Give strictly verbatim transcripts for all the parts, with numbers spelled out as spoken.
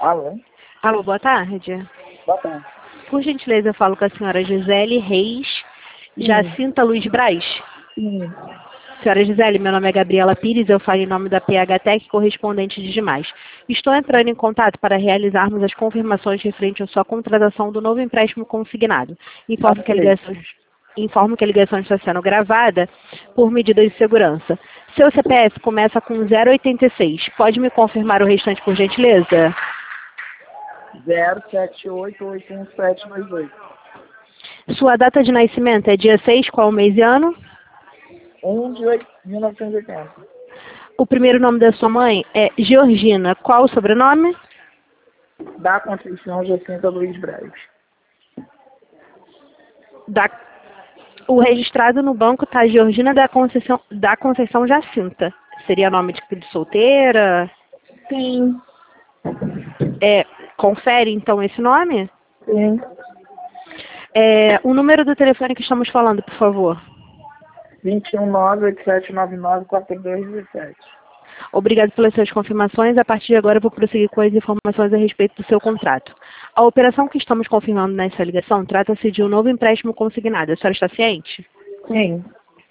Alô? Alô, boa tarde. Boa tarde. Por gentileza, eu falo com a senhora Gisele Reis Jacinta Luiz Braz. Sim. Senhora Gisele, meu nome é Gabriela Pires, eu falo em nome da P H Tech, correspondente de demais. Estou entrando em contato para realizarmos as confirmações referente à sua contratação do novo empréstimo consignado. Informo que a ligação, informo que a ligação está sendo gravada por medidas de segurança. Seu C P F começa com zero oitenta e seis. Pode me confirmar o restante, por gentileza? zero sete oito oito um sete dois oito. Sua data de nascimento é dia seis, qual mês e ano? um de mil novecentos e oitenta. O primeiro nome da sua mãe é Georgina. Qual o sobrenome? Da Conceição Jacinta Luiz Braz. Da... O registrado no banco está Georgina da Conceição, da Conceição Jacinta. Seria nome de, de solteira? Sim. É, confere então esse nome? Sim. É, o número do telefone que estamos falando, por favor. vinte e um nove oito sete nove nove quatro dois um sete. Obrigado pelas suas confirmações. A partir de agora eu vou prosseguir com as informações a respeito do seu contrato. A operação que estamos confirmando nessa ligação trata-se de um novo empréstimo consignado. A senhora está ciente? Sim.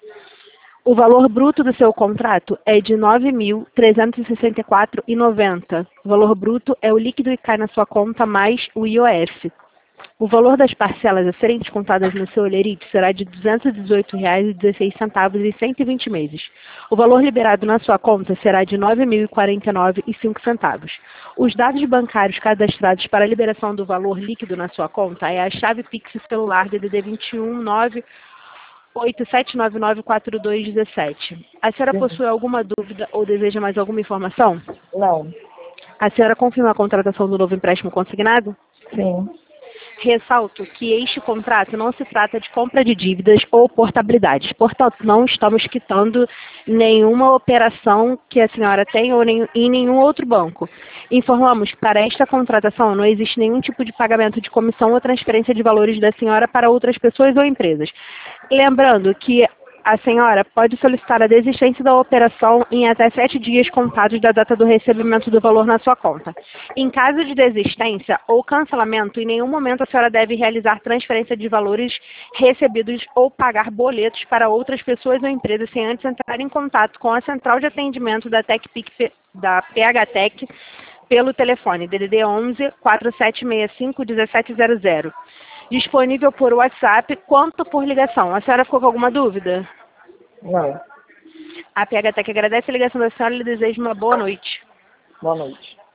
O valor bruto do seu contrato é de nove mil trezentos e sessenta e quatro reais e noventa centavos. O valor bruto é o líquido que cai na sua conta mais o I O F. O valor das parcelas a serem descontadas no seu olerite será de duzentos e dezoito reais e dezesseis centavos em cento e vinte meses. O valor liberado na sua conta será de nove mil e quarenta e nove reais e cinco centavos. Os dados bancários cadastrados para a liberação do valor líquido na sua conta é a chave Pix celular D D D vinte e um nove oito sete nove nove quatro dois um sete. A senhora Sim. possui alguma dúvida ou deseja mais alguma informação? Não. A senhora confirma a contratação do novo empréstimo consignado? Sim. Ressalto que este contrato não se trata de compra de dívidas ou portabilidades. Portanto, não estamos quitando nenhuma operação que a senhora tem ou nem, em nenhum outro banco. Informamos que para esta contratação não existe nenhum tipo de pagamento de comissão ou transferência de valores da senhora para outras pessoas ou empresas. Lembrando que a senhora pode solicitar a desistência da operação em até sete dias contados da data do recebimento do valor na sua conta. Em caso de desistência ou cancelamento, em nenhum momento a senhora deve realizar transferência de valores recebidos ou pagar boletos para outras pessoas ou empresas sem antes entrar em contato com a central de atendimento da TecPic, da P H Tech pelo telefone D D D onze, quatro sete seis cinco, um sete zero zero. Disponível por WhatsApp quanto por ligação. A senhora ficou com alguma dúvida? Não. A P H Tech agradece a ligação da senhora e lhe deseja uma boa noite. Boa noite.